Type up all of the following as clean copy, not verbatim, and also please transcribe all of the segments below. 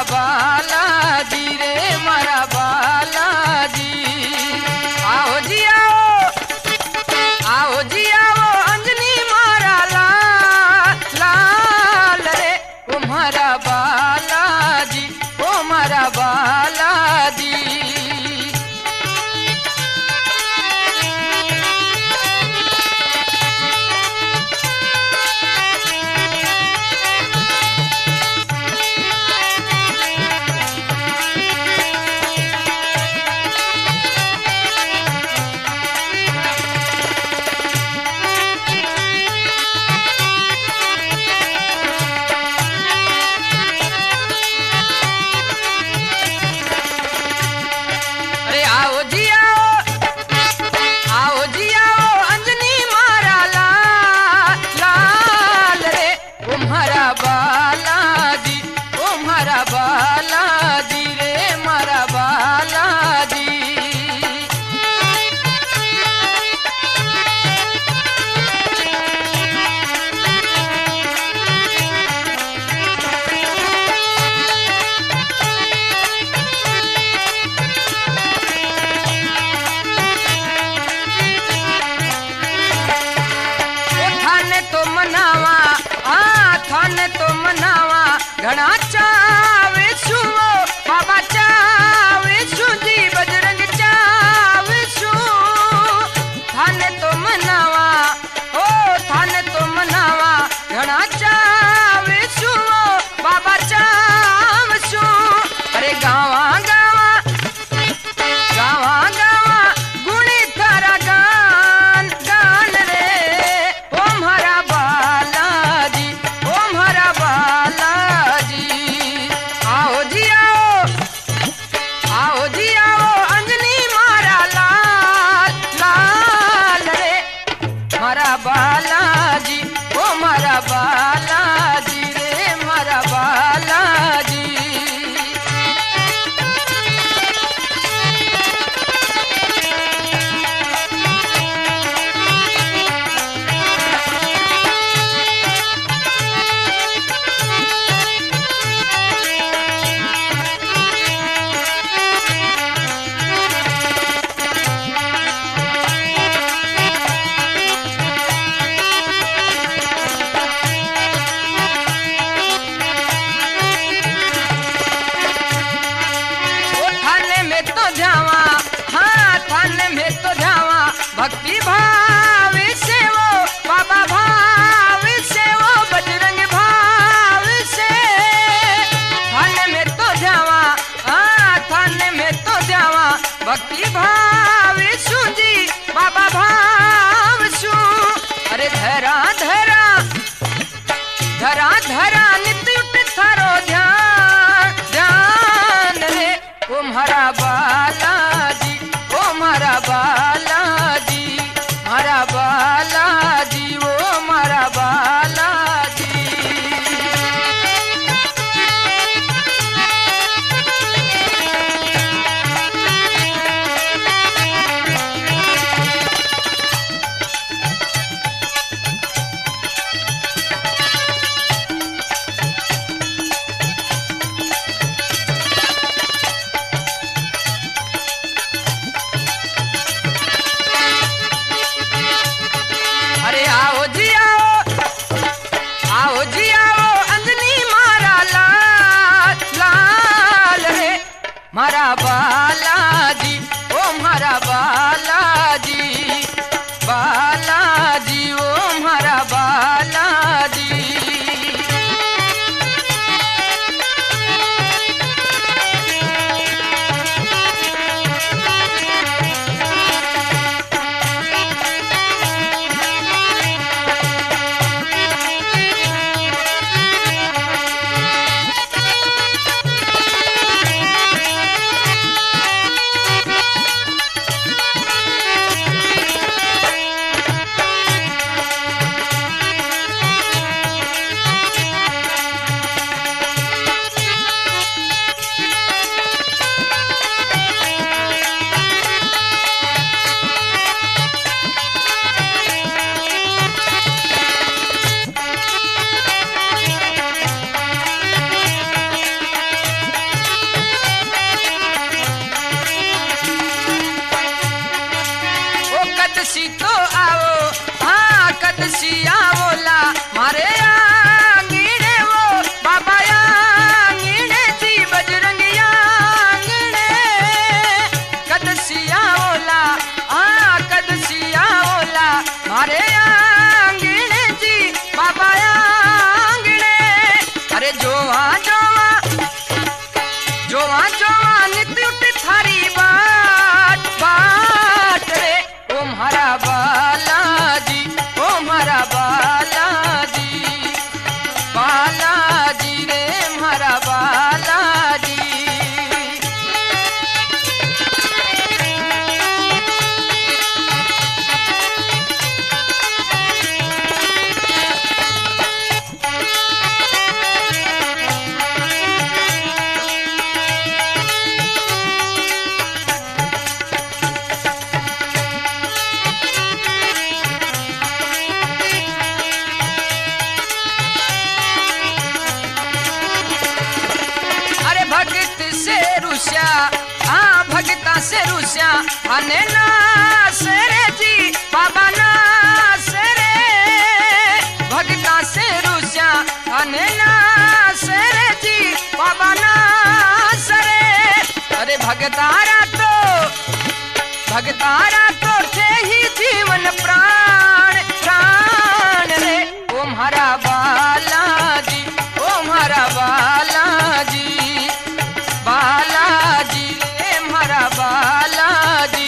बालाजी रे मारा बालाजी। आओ जी आओ अंजनी मारा लाल रे ओ मारा बालाजी ओ मारा बालाजी। बालाजी ओ मारा बालाजी रे मारा बालाजी। थाने तो मनावा थाने तो मनावा घना चावे छू बाबा चावे छू जी बजरंग चावे छू। थाने तो मनावा ओ थाने तो मनावा घना चावे छू बाबा चावे छू। अरे गावा गावा गावा गावा गुणी थारा गान गान रे ओ मारा बालाजी ओ मारा बालाजी। आओ जी आओ अंजनी मारा लाल रे मारा बालाजी ओ मारा बालाजी रे मारा बालाजी। थाने में तो जावा भक्ति भाव से वो बाबा भाव से वो बजरंग भाव से। थाने में तो जावा थाने में तो जावा भक्ति भाव सु जी बाबा भाव सु। अरे धरा धरा धरा धरा नित्य उठ थारो ध्यान ध्यान रे ओ मारा बालाजी ओ मारा बालाजी मारा बालाजी ओ मारा बालाजी। अरे आओ जी आओ अंजनी मारा लाल रे मारा बालाजी ओ मारा बालाजी बालाजी ओ मारा बालाजी। थारी बाट बाट रे ओ म्हारा बालाजी ओ म्हारा बालाजी बालाजी रे म्हारा बालाजी। अरे भगत से रुष्या हाँ भगता से रुष्या हने नास रे जी बाबा नास रे भगता से रुष्या हने नास रे जी बाबा नास रे। अरे भगतारा तो थे ही जीवन प्राण प्राण रे ओ म्हारा बालाजी ओ म्हारा बालाजी बालाजी रे म्हारा बालाजी।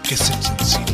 Cassettes and CDs.